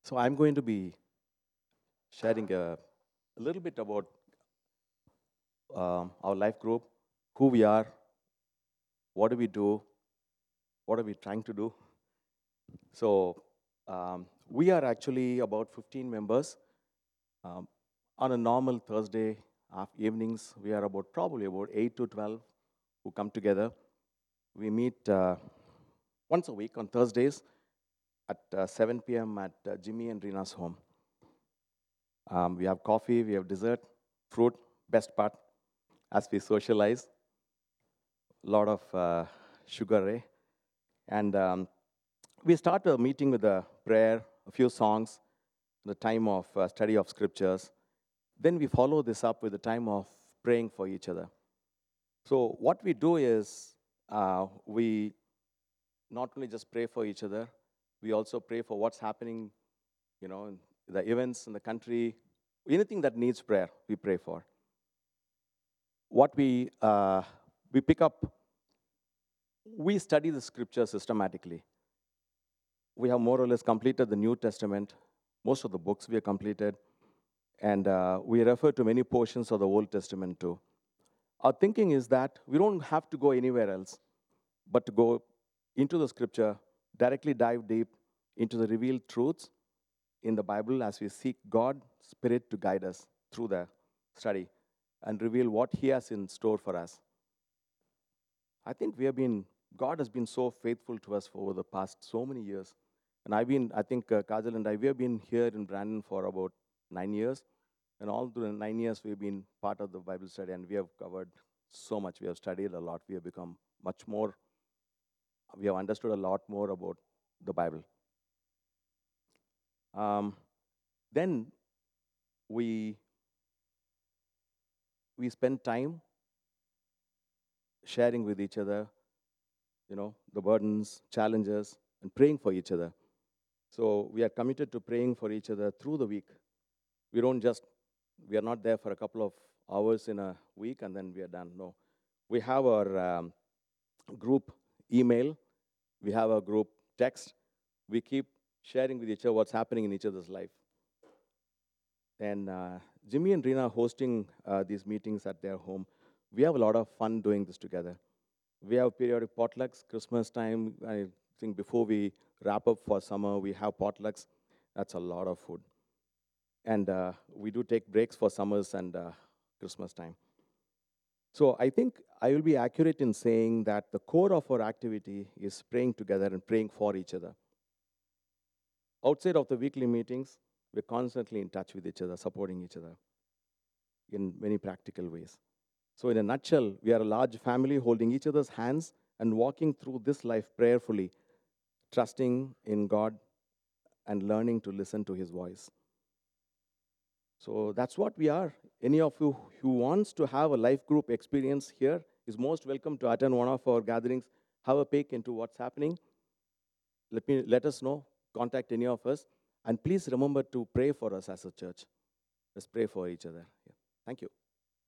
So I'm going to be sharing a little bit about our life group, who we are, what do we do, what are we trying to do. So we are actually about 15 members. Um, on a normal Thursday evenings, we are about probably about 8 to 12 who come together. We meet once a week on Thursdays at 7 p.m. at Jimmy and Rina's home. We have coffee, we have dessert, fruit, best part, as we socialize. A lot of sugar, eh? And we start a meeting with a prayer, a few songs, the time of study of scriptures. Then we follow this up with the time of praying for each other. So what we do is we not only just pray for each other, we also pray for what's happening, in the events in the country, anything that needs prayer, we pray for. What we pick up, we study the scripture systematically. We have more or less completed the New Testament. Most of the books we have completed. And we refer to many portions of the Old Testament too. Our thinking is that we don't have to go anywhere else, but to go into the scripture, directly dive deep into the revealed truths in the Bible as we seek God's Spirit to guide us through the study and reveal what He has in store for us. I think God has been so faithful to us for over the past so many years. And I think Kajal and I, we have been here in Brandon for about 9 years. And all through the 9 years, we've been part of the Bible study, and we have covered so much. We have studied a lot. We have become much more, we have understood a lot more about the Bible. Then we spend time sharing with each other, the burdens, challenges, and praying for each other. So we are committed to praying for each other through the week. We are not there for a couple of hours in a week and then we are done. No. We have our group email. We have a group text. We keep sharing with each other what's happening in each other's life. And Jimmy and Rina are hosting these meetings at their home. We have a lot of fun doing this together. We have periodic potlucks, Christmas time. I think before we wrap up for summer, we have potlucks. That's a lot of food. And we do take breaks for summers and Christmas time. So I think I will be accurate in saying that the core of our activity is praying together and praying for each other. Outside of the weekly meetings, we're constantly in touch with each other, supporting each other in many practical ways. So in a nutshell, we are a large family holding each other's hands and walking through this life prayerfully, trusting in God and learning to listen to His voice. So that's what we are. Any of you who wants to have a life group experience here is most welcome to attend one of our gatherings, have a peek into what's happening. Let us know, contact any of us, and please remember to pray for us as a church. Let's pray for each other. Yeah. Thank you.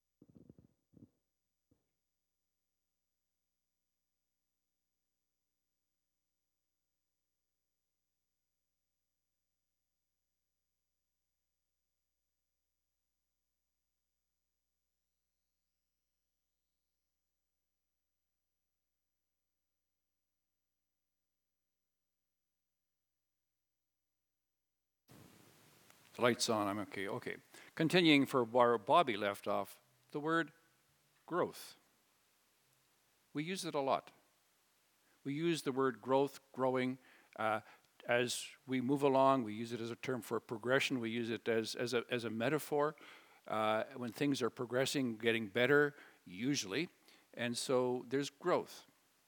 The light's on, I'm okay. Okay. Continuing for where Bobby left off, the word growth. We use it a lot. We use the word growth, growing, as we move along. We use it as a term for progression. We use it as a metaphor when things are progressing, getting better, usually. And so there's growth.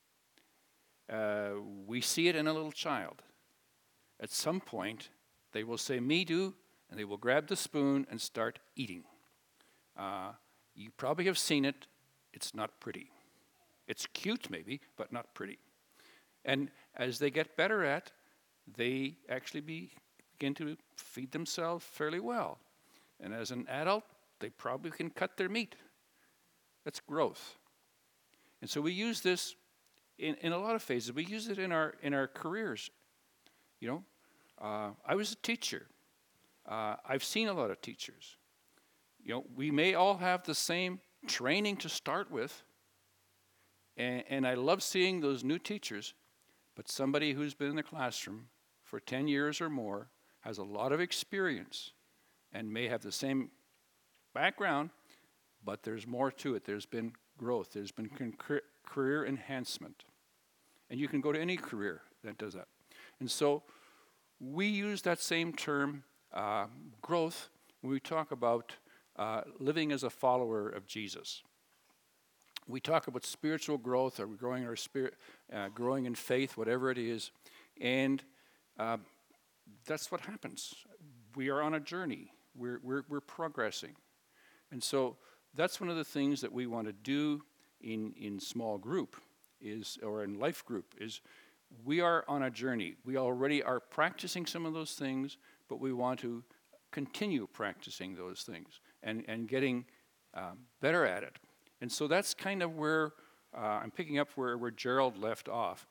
We see it in a little child. At some point, they will say, "Me too," and they will grab the spoon and start eating. You probably have seen it. It's not pretty. It's cute maybe, but not pretty. And as they get better at, they actually begin to feed themselves fairly well. And as an adult, they probably can cut their meat. That's growth. And so we use this in a lot of phases. We use it in our careers. I was a teacher. I've seen a lot of teachers. We may all have the same training to start with, and I love seeing those new teachers, but somebody who's been in the classroom for 10 years or more has a lot of experience and may have the same background, but there's more to it. There's been growth. There's been career enhancement. And you can go to any career that does that. And so we use that same term, growth, when we talk about living as a follower of Jesus. We talk about spiritual growth, or growing our spirit, growing in faith, whatever it is, and that's what happens. We are on a journey. We're progressing, and so that's one of the things that we want to do in small group or in life group is we are on a journey. We already are practicing some of those things, but we want to continue practicing those things and getting better at it. And so that's kind of where I'm picking up where Gerald left off.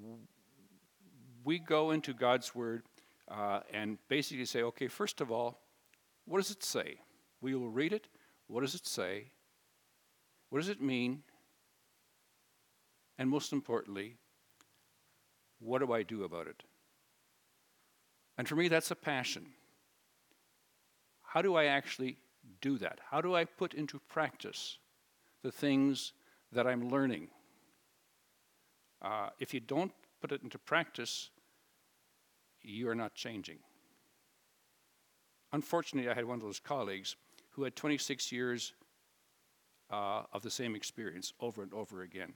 We go into God's Word and basically say, okay, first of all, what does it say? We will read it. What does it say? What does it mean? And most importantly, what do I do about it? And for me, that's a passion. How do I actually do that? How do I put into practice the things that I'm learning? If you don't put it into practice, you are not changing. Unfortunately, I had one of those colleagues who had 26 years of the same experience over and over again.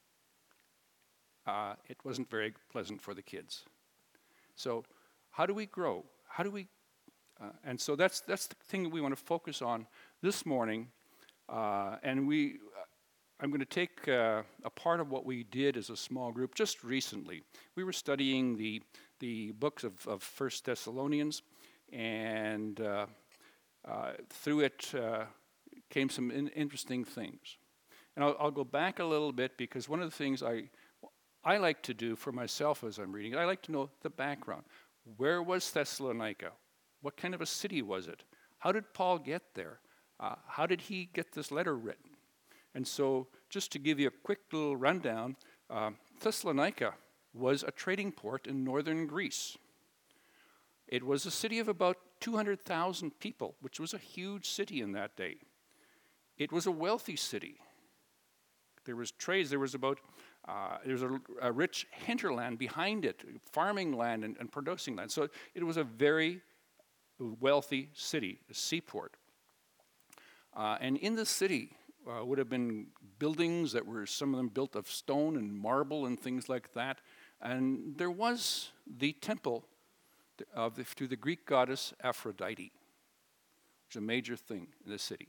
It wasn't very pleasant for the kids. So how do we grow? How do we? And so that's the thing that we want to focus on this morning. And I'm going to take a part of what we did as a small group just recently. We were studying the books of 1 Thessalonians, and through it came some interesting things. And I'll go back a little bit, because one of the things I like to do for myself as I'm reading, I like to know the background. Where was Thessalonica? What kind of a city was it? How did Paul get there? How did he get this letter written? And so just to give you a quick little rundown, Thessalonica was a trading port in northern Greece. It was a city of about 200,000 people, which was a huge city in that day. It was a wealthy city. There was trades. There was a rich hinterland behind it, farming land and producing land. So it was a very wealthy city, a seaport. And in the city would have been buildings that were, some of them built of stone and marble and things like that. And there was the temple to the Greek goddess Aphrodite, which is a major thing in the city.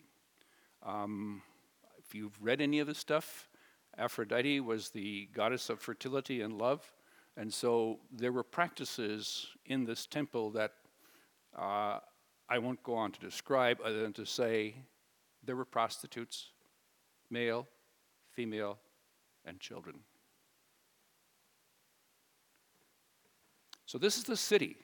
If you've read any of the stuff, Aphrodite was the goddess of fertility and love. And so there were practices in this temple that I won't go on to describe, other than to say there were prostitutes, male, female, and children. So this is the city.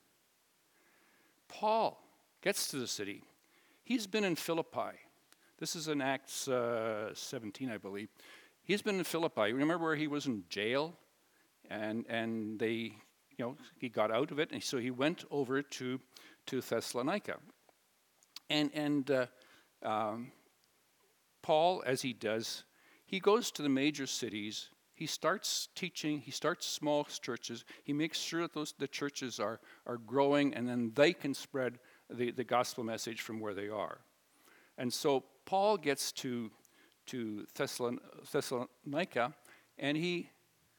Paul gets to the city. He's been in Philippi. This is in Acts 17, I believe. He's been in Philippi. Remember where he was in jail? And they, he got out of it, and so he went over to Thessalonica. And Paul, as he does, he goes to the major cities. He starts teaching. He starts small churches. He makes sure that the churches are growing, and then they can spread the gospel message from where they are. And so Paul gets to Thessalonica, and he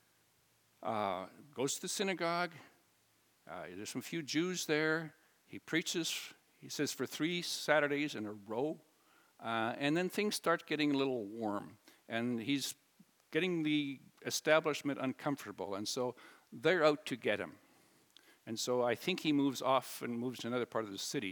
goes to the synagogue. There's some few Jews there. He preaches, he says, for 3 Saturdays in a row. And then things start getting a little warm. And he's getting the establishment uncomfortable. And so they're out to get him. And so I think he moves off and moves to another part of the city.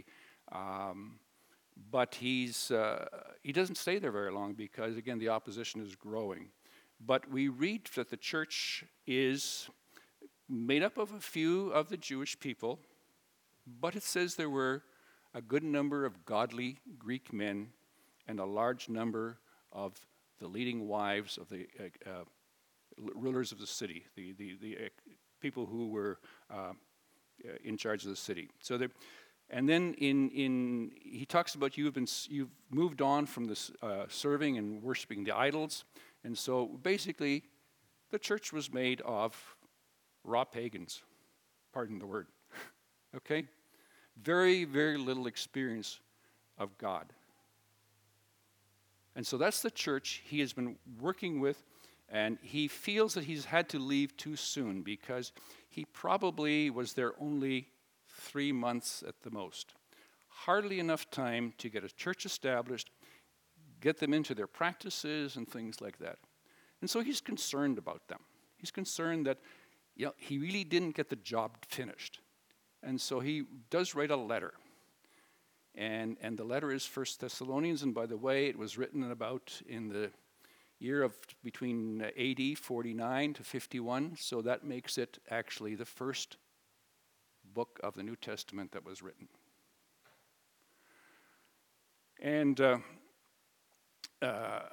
But he doesn't stay there very long, because, again, the opposition is growing. But we read that the church is made up of a few of the Jewish people, but it says there were a good number of godly Greek men and a large number of the leading wives of the rulers of the city, the people who were in charge of the city. So and then he talks about you've moved on from this serving and worshiping the idols, and so basically the church was made of raw pagans, pardon the word. Okay? Very, very little experience of God. And so that's the church he has been working with, and he feels that he's had to leave too soon because he probably was there only 3 months at the most. Hardly enough time to get a church established, get them into their practices and things like that. And so he's concerned about them. He's concerned that he really didn't get the job finished. And so he does write a letter. And the letter is 1 Thessalonians, and by the way, it was written in the year of between AD 49 to 51, so that makes it actually the first book of the New Testament that was written. And the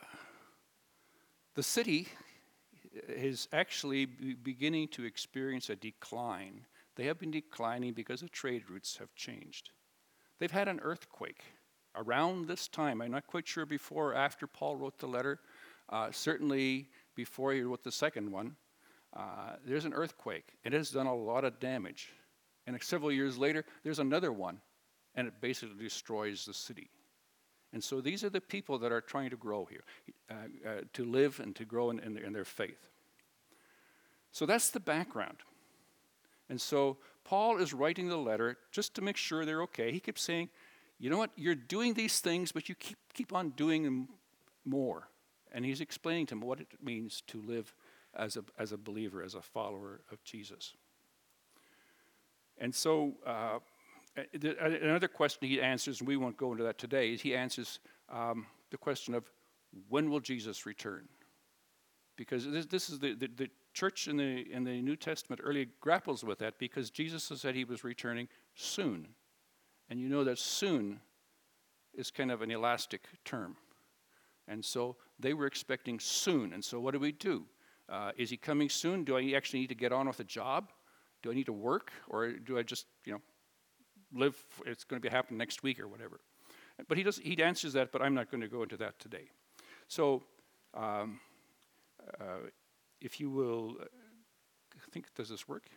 city is actually beginning to experience a decline. They have been declining because the trade routes have changed. They've had an earthquake around this time. I'm not quite sure before or after Paul wrote the letter. Certainly before he wrote the second one. There's an earthquake. It has done a lot of damage. And several years later, there's another one, and it basically destroys the city. And so these are the people that are trying to grow here, to live and to grow in their faith. So that's the background. And so Paul is writing the letter just to make sure they're okay. He keeps saying, you know what, you're doing these things, but you keep on doing them more. And he's explaining to them what it means to live as a believer, as a follower of Jesus. And so another question he answers, and we won't go into that today, is he answers the question of when will Jesus return? Because this is the church in the New Testament early grapples with that because Jesus has said he was returning soon. And you know that soon is kind of an elastic term. And so they were expecting soon. And so what do we do? Is he coming soon? Do I actually need to get on with a job? Do I need to work? Or do I just, live, it's going to be happening next week or whatever? But he answers that, but I'm not going to go into that today. So if you will, does this work?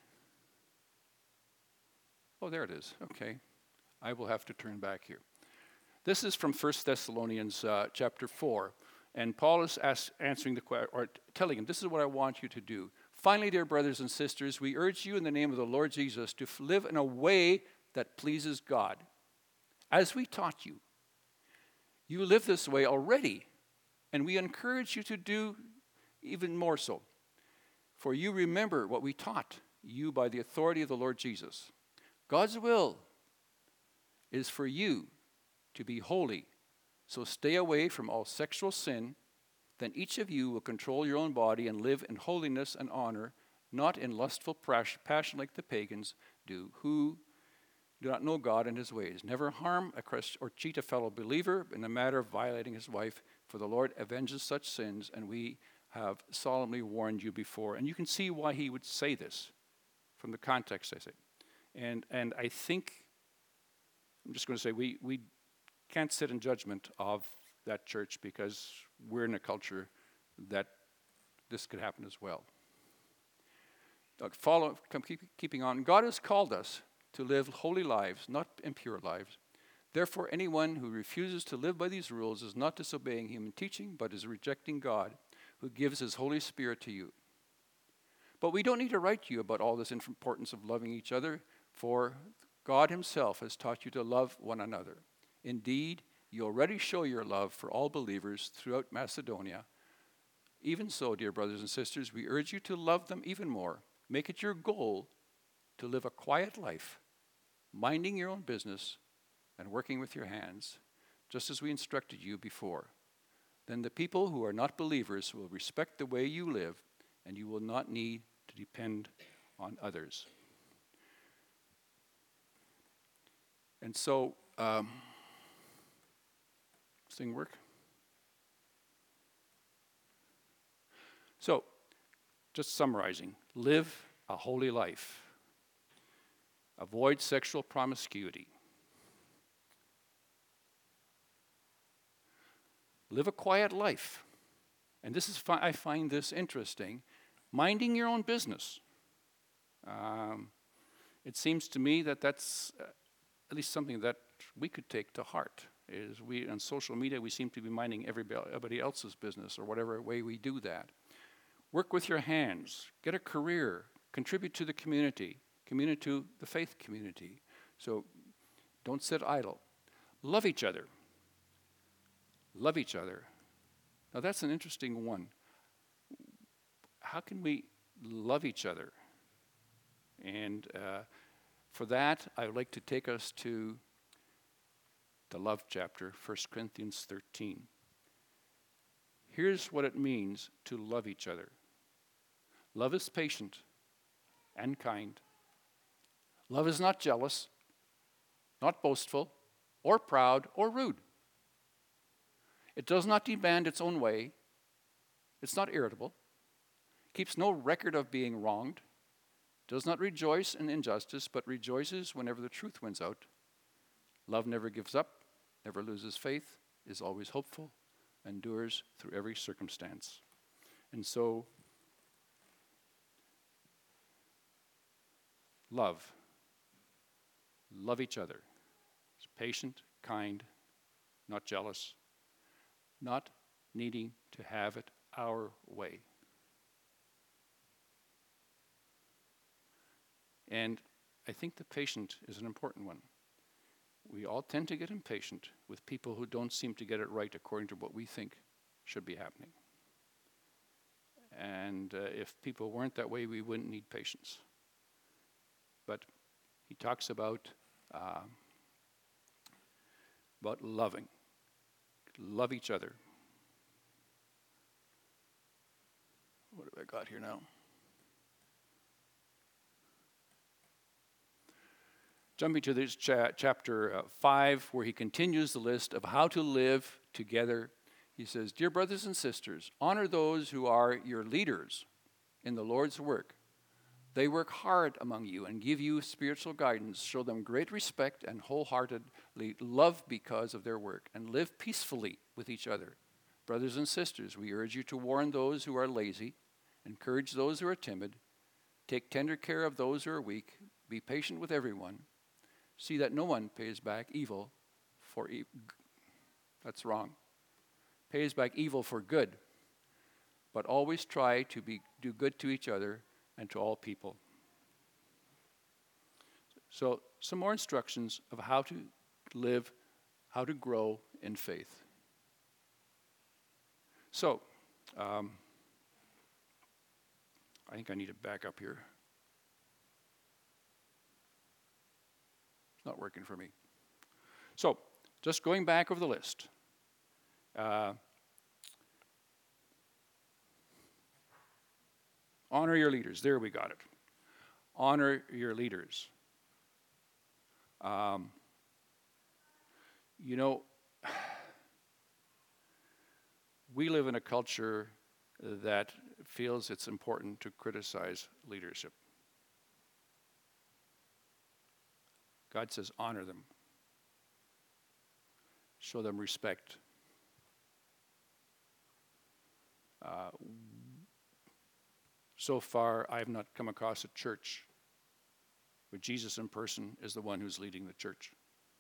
Oh, there it is. Okay. I will have to turn back here. This is from 1 Thessalonians chapter 4. And Paul is answering or telling him, this is what I want you to do. Finally, dear brothers and sisters, we urge you in the name of the Lord Jesus to live in a way that pleases God. As we taught you, you live this way already, and we encourage you to do even more so. For you remember what we taught you by the authority of the Lord Jesus. God's will is for you to be holy, so stay away from all sexual sin. Then each of you will control your own body and live in holiness and honor, not in lustful passion like the pagans do, who do not know God and his ways. Never harm or cheat a fellow believer in the matter of violating his wife, for the Lord avenges such sins, and we have solemnly warned you before. And you can see why he would say this from the context, I say. And I think, I'm just going to say, we can't sit in judgment of that church because we're in a culture that this could happen as well. Keeping on. God has called us to live holy lives, not impure lives. Therefore, anyone who refuses to live by these rules is not disobeying human teaching, but is rejecting God, who gives his Holy Spirit to you. But we don't need to write to you about all this importance of loving each other, for God himself has taught you to love one another. Indeed, you already show your love for all believers throughout Macedonia. Even so, dear brothers and sisters, we urge you to love them even more. Make it your goal to live a quiet life, minding your own business and working with your hands, just as we instructed you before. Then the people who are not believers will respect the way you live, and you will not need to depend on others. And so, this thing work? So, just summarizing, live a holy life. Avoid sexual promiscuity. Live a quiet life. And this is, I find this interesting. Minding your own business. It seems to me that that's at least something that we could take to heart. Is we on social media we seem to be minding everybody else's business, or whatever way we do that. Work with your hands. Get a career. Contribute to the community. Community to the faith community. So don't sit idle. Love each other. Love each other. Now that's an interesting one. How can we love each other? And for that, I would like to take us to the love chapter, 1 Corinthians 13. Here's what it means to love each other. Love is patient and kind. Love is not jealous, not boastful, or proud, or rude. It does not demand its own way. It's not irritable. Keeps no record of being wronged. Does not rejoice in injustice, but rejoices whenever the truth wins out. Love never gives up, never loses faith, is always hopeful, endures through every circumstance. And so, love each other. It's patient, kind, not jealous, not needing to have it our way. And I think the patient is an important one. We all tend to get impatient with people who don't seem to get it right according to what we think should be happening. And if people weren't that way, we wouldn't need patience. But he talks about loving. Love each other. What have I got here now? Jumping to this chapter 5, where he continues the list of how to live together. He says, "Dear brothers and sisters, honor those who are your leaders in the Lord's work. They work hard among you and give you spiritual guidance. Show them great respect and wholeheartedly love because of their work, and live peacefully with each other. Brothers and sisters, we urge you to warn those who are lazy, encourage those who are timid, take tender care of those who are weak, be patient with everyone. See that no one pays back evil for evil." That's wrong. Pays back evil for good, but always try to do good to each other and to all people. So, some more instructions of how to live, how to grow in faith. So, I think I need to back up here. It's not working for me. So, just going back over the list. Honor your leaders. There, we got it. Honor your leaders. We live in a culture that feels it's important to criticize leadership. God says, honor them. Show them respect. So far, I have not come across a church where Jesus in person is the one who's leading the church.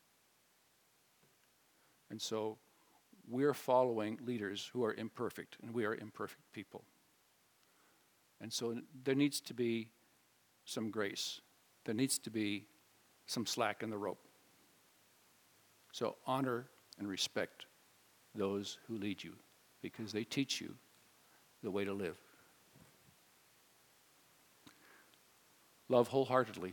And so we're following leaders who are imperfect, and we are imperfect people. And so there needs to be some grace. There needs to be some slack in the rope. So honor and respect those who lead you, because they teach you the way to live. Love wholeheartedly.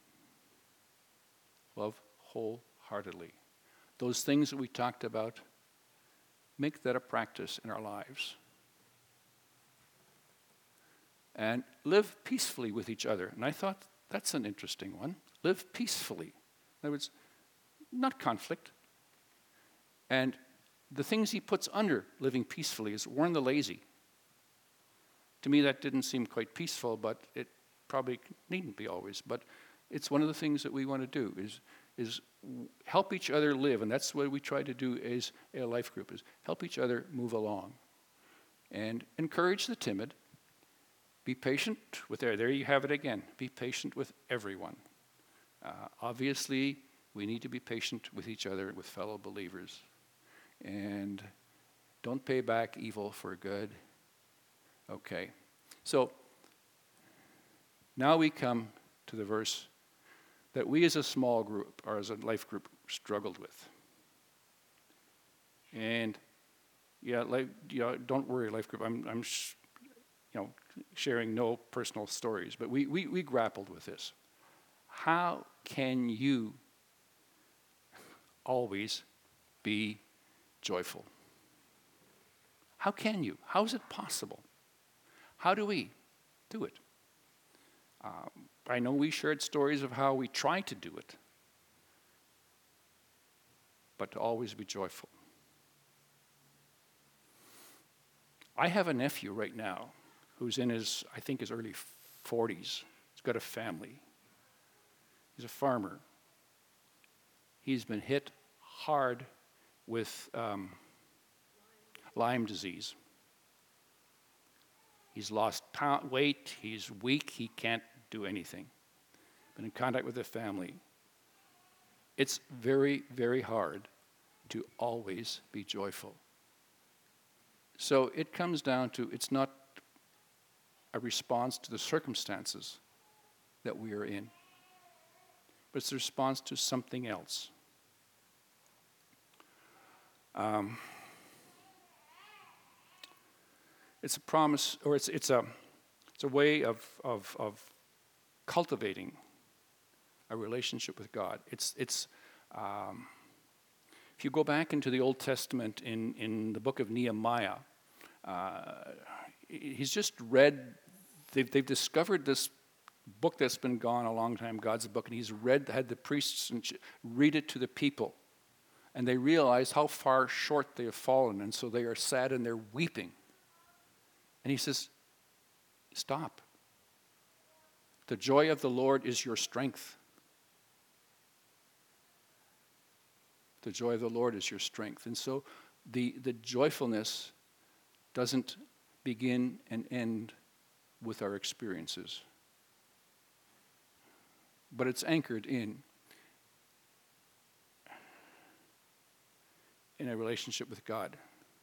Love wholeheartedly. Those things that we talked about, make that a practice in our lives. and live peacefully with each other. And I thought, that's an interesting one. Live peacefully. In other words, not conflict. And the things he puts under living peacefully is warn the lazy. To me, that didn't seem quite peaceful, but it probably needn't be always. But it's one of the things that we want to do is help each other live. And that's what we try to do as a life group, is help each other move along. And encourage the timid. Be patient with there you have it again. Be patient with everyone. Obviously, we need to be patient with each other, with fellow believers. And don't pay back evil for good. Okay. So, now we come to the verse that we as a small group, or as a life group, struggled with. And, don't worry, life group. I'm sharing no personal stories, but we grappled with this. How can you always be joyful? How can you? How is it possible? How do we do it? I know we shared stories of how we try to do it, but to always be joyful. I have a nephew right now who's in his early 40s. He's got a family. He's a farmer. He's been hit hard with Lyme disease. He's lost weight. He's weak. He can't do anything. Been in contact with the family. It's very, very hard to always be joyful. So it comes down to, it's not a response to the circumstances that we are in, but it's a response to something else. It's a promise, or it's a way of cultivating a relationship with God. It's if you go back into the Old Testament in the book of Nehemiah, he's just read. They've discovered this book that's been gone a long time, God's book, and he's had the priests read it to the people, and they realize how far short they have fallen, and so they are sad and they're weeping. And he says, stop. The joy of the Lord is your strength. The joy of the Lord is your strength. And so the joyfulness doesn't begin and end with our experiences, but it's anchored in a relationship with God.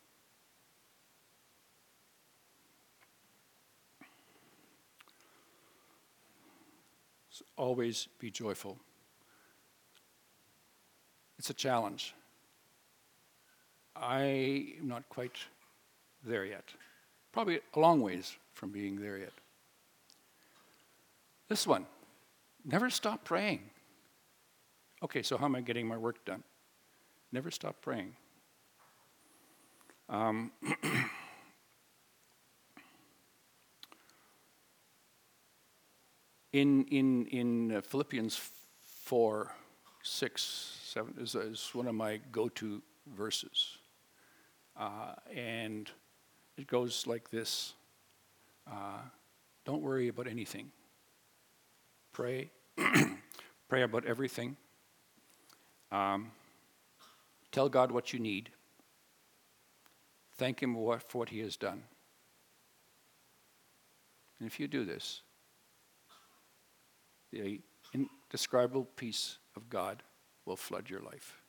So always be joyful. It's a challenge. I am not quite there yet. Probably a long ways from being there yet. This one, never stop praying. Okay, so how am I getting my work done? Never stop praying. In Philippians 4, 6, 7 is one of my go-to verses. And it goes like this. Don't worry about anything. Pray. Pray about everything. Tell God what you need. Thank Him for what He has done. And if you do this, the indescribable peace of God will flood your life.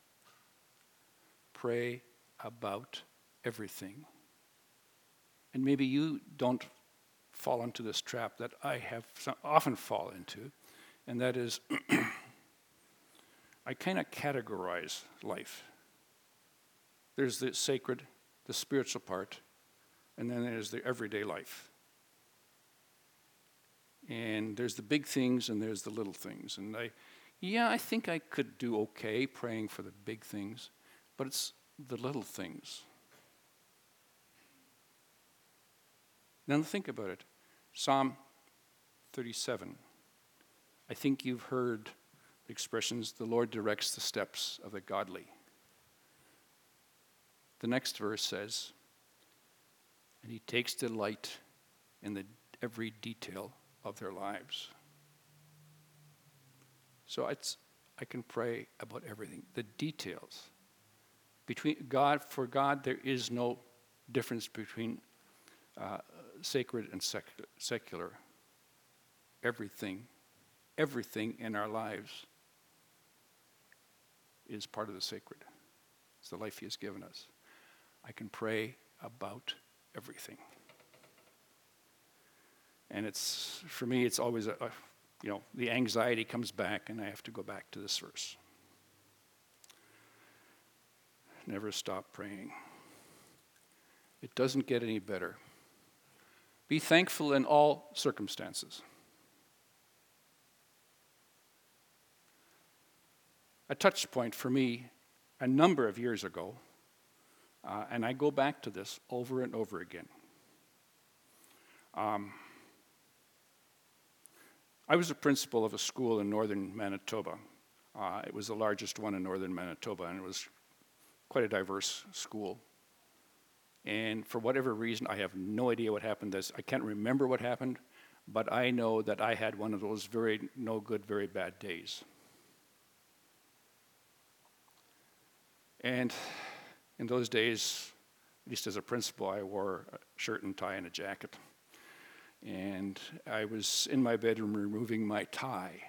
Pray about everything. And maybe you don't fall into this trap that I have often fall into, and that is I kind of categorize life. There's the sacred, the spiritual part, and then there's the everyday life. And there's the big things and there's the little things. And I think I could do okay praying for the big things, but it's the little things. Now think about it. Psalm 37. I think you've heard the expressions, the Lord directs the steps of the godly. The next verse says, and he takes delight in every detail of their lives. So I can pray about everything, the details. For God, there is no difference between sacred and secular. Everything in our lives is part of the sacred. It's the life he has given us. I can pray about everything. And for me, it's always the anxiety comes back and I have to go back to this verse. Never stop praying. It doesn't get any better. Be thankful in all circumstances. A touch point for me a number of years ago, and I go back to this over and over again. I was a principal of a school in northern Manitoba. It was the largest one in northern Manitoba, and it was quite a diverse school. And for whatever reason, I have no idea what happened. I can't remember what happened, but I know that I had one of those very no good, very bad days. And in those days, at least as a principal, I wore a shirt and tie and a jacket. And I was in my bedroom removing my tie.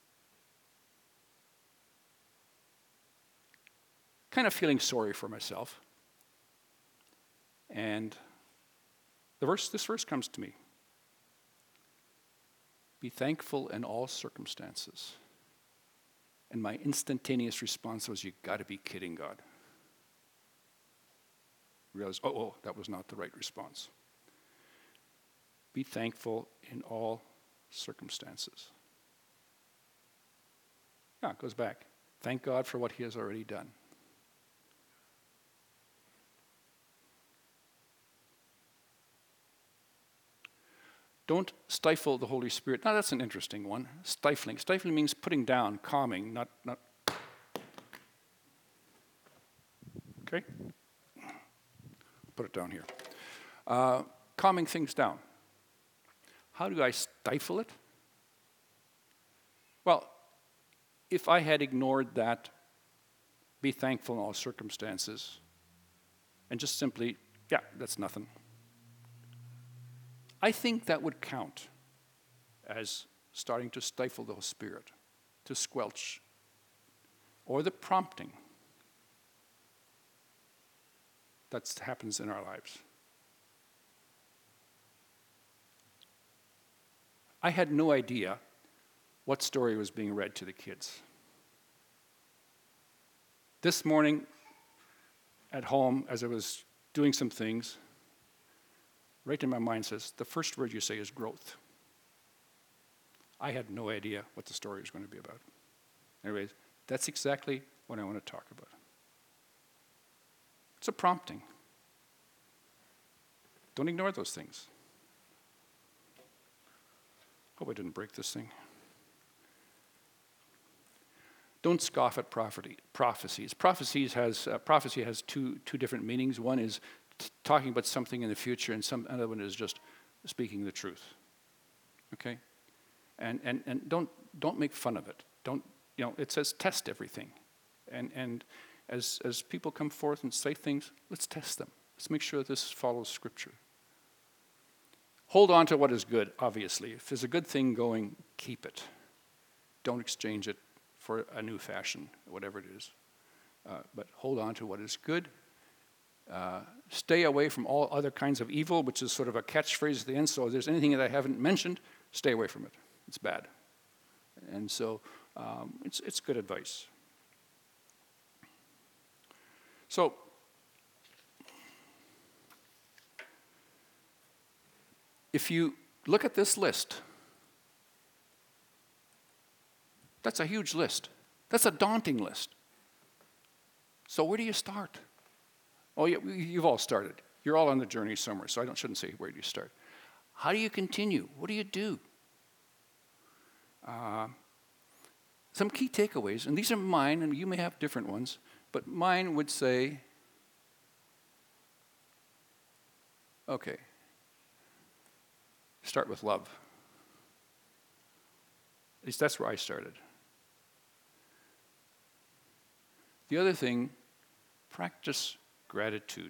Kind of feeling sorry for myself. And this verse comes to me. Be thankful in all circumstances. And my instantaneous response was, you got to be kidding, God. I realized, that was not the right response. Be thankful in all circumstances. Yeah, it goes back. Thank God for what he has already done. Don't stifle the Holy Spirit. Now that's an interesting one. Stifling. Stifling means putting down, calming, not. Okay? Put it down here. Calming things down. How do I stifle it? Well, if I had ignored that, be thankful in all circumstances, and just simply, that's nothing. I think that would count as starting to stifle the Spirit, to squelch, or the prompting that happens in our lives. I had no idea what story was being read to the kids. This morning at home, as I was doing some things, right in my mind says, the first word you say is growth. I had no idea what the story was going to be about. Anyways, that's exactly what I want to talk about. It's a prompting. Don't ignore those things. Hope I didn't break this thing. Don't scoff at prophecies. Prophecy has two different meanings. One is talking about something in the future, and another one is just speaking the truth. Okay? And don't make fun of it. It says test everything. And as people come forth and say things, let's test them. Let's make sure this follows Scripture. Hold on to what is good, obviously. If there's a good thing going, keep it. Don't exchange it for a new fashion, whatever it is. But hold on to what is good. Stay away from all other kinds of evil, which is sort of a catchphrase at the end. So if there's anything that I haven't mentioned, stay away from it. It's bad. And so it's good advice. So if you look at this list, that's a huge list. That's a daunting list. So where do you start? Oh, yeah, you've all started. You're all on the journey somewhere, so I shouldn't say where do you start. How do you continue? What do you do? Some key takeaways, and these are mine, and you may have different ones, but mine would say, okay, start with love. At least that's where I started. The other thing, practice gratitude.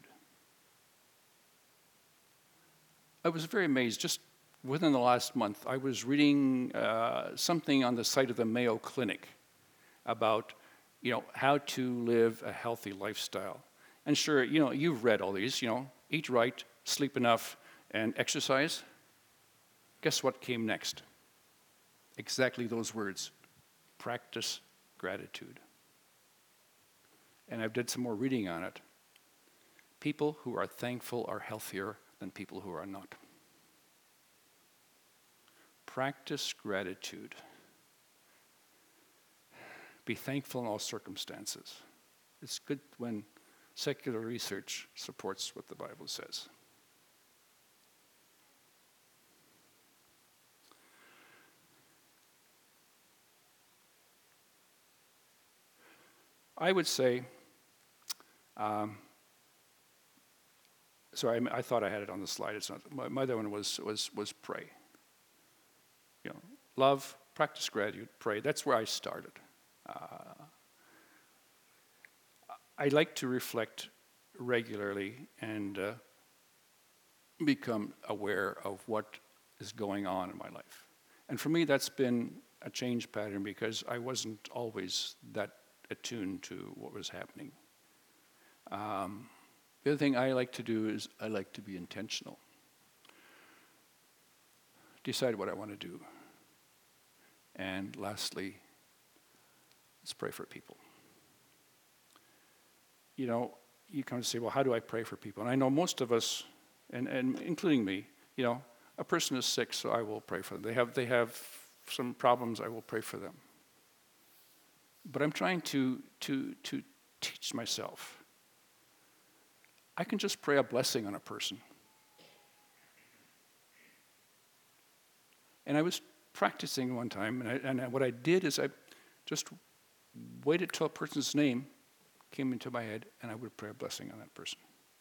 I was very amazed. Just within the last month, I was reading something on the site of the Mayo Clinic about, how to live a healthy lifestyle. And sure, you've read all these, eat right, sleep enough, and exercise. Guess what came next? Exactly those words. Practice gratitude. And I've did some more reading on it. People who are thankful are healthier than people who are not. Practice gratitude. Be thankful in all circumstances. It's good when secular research supports what the Bible says. I would say, sorry, I thought I had it on the slide. It's not. My other one was pray. Love, practice gratitude, pray. That's where I started. I like to reflect regularly and become aware of what is going on in my life. And for me, that's been a change pattern because I wasn't always that attuned to what was happening. The other thing I like to do is I like to be intentional. Decide what I want to do. And lastly, let's pray for people. You kind of say, well, how do I pray for people? And I know most of us, and including me, a person is sick, so I will pray for them. They have some problems, I will pray for them. But I'm trying to teach myself. I can just pray a blessing on a person. And I was practicing one time, and what I did is I just waited till a person's name came into my head, and I would pray a blessing on that person.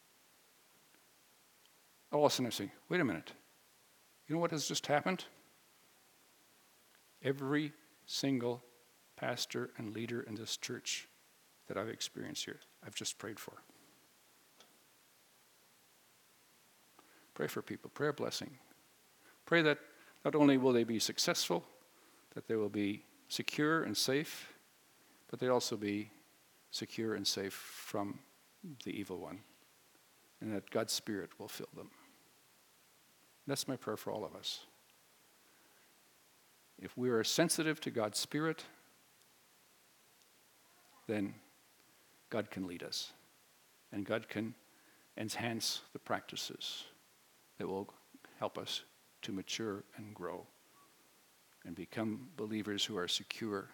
All of a sudden I'm saying, wait a minute. You know what has just happened? Every single pastor and leader in this church that I've experienced here, I've just prayed for. Pray for people. Pray a blessing. Pray that not only will they be successful, that they will be secure and safe, but they'll also be secure and safe from the evil one, and that God's Spirit will fill them. That's my prayer for all of us. If we are sensitive to God's Spirit, then God can lead us, and God can enhance the practices that will help us to mature and grow and become believers who are secure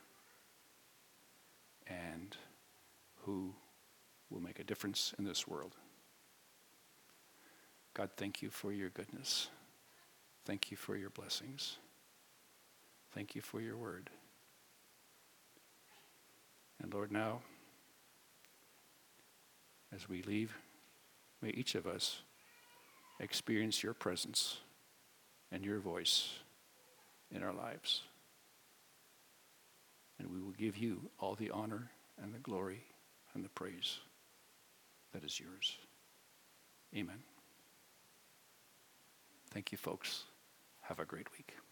and who will make a difference in this world. God, thank you for your goodness. Thank you for your blessings. Thank you for your word. And Lord, now, as we leave, may each of us experience your presence and your voice in our lives. And we will give you all the honor and the glory and the praise that is yours. Amen. Thank you, folks. Have a great week.